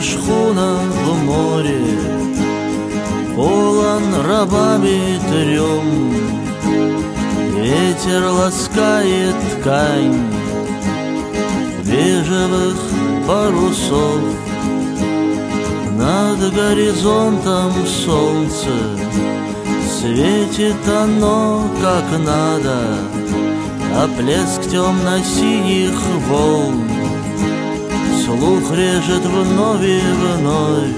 шхуна в море, полон рабами трюм. Ветер ласкает ткань бежевых парусов. Над горизонтом солнце светит оно как надо, а плеск темно-синих волн слух режет вновь и вновь.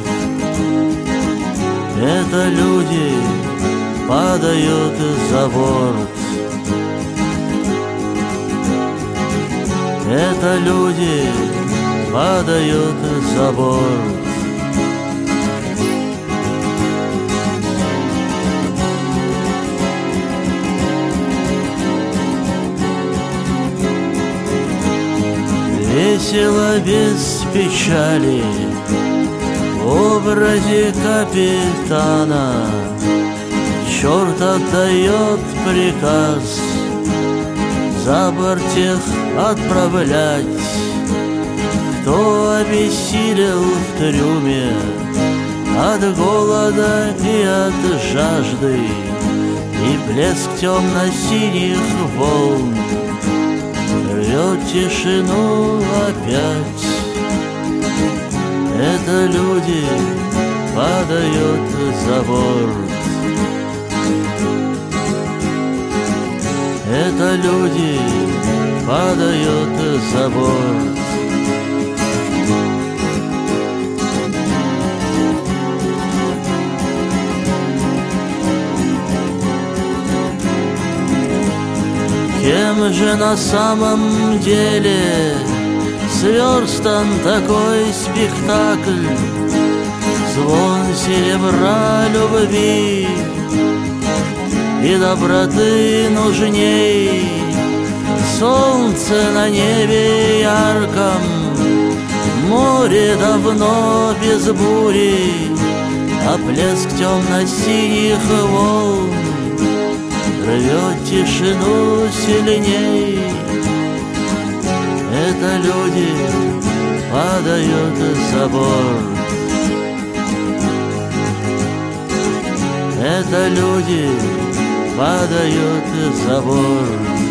Это люди падают за борт. Это люди падают за борт. Весело без печали в образе капитана черт отдает приказ за борт тех отправлять, кто обессилел в трюме от голода и от жажды, и блеск темно-синих волн рвет тишину опять. Это люди падают за борт. Это люди падают за борт. Кем же на самом деле сверстан такой спектакль? Звон серебра любви и доброты нужней, солнце на небе ярком, море давно без бури, а плеск темно-синих волн рвет тишину сильней. Это люди падают за борт. Это люди падают за борт.